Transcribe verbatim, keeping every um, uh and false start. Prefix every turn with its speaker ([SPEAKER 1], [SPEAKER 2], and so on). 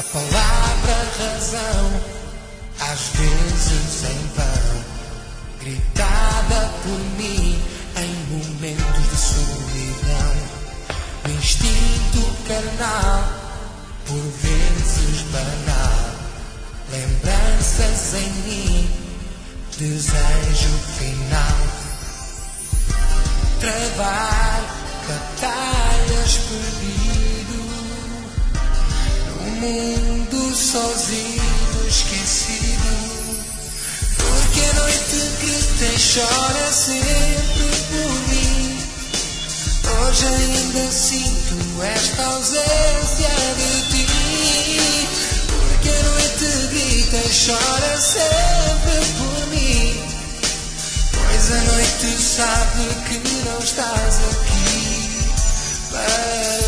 [SPEAKER 1] palavra razão, às vezes em vão, gritada por mim em momentos de solidão. O instinto carnal, por vezes banal, lembranças em mim, desejo final. Trabalho, batalhas perdido, no mundo sozinho, esquecido. Porque a noite grita e chora sempre por mim. Hoje ainda sinto esta ausência de ti. Porque a noite grita e chora sempre por mim. Pois a noite sabe que não estás aqui para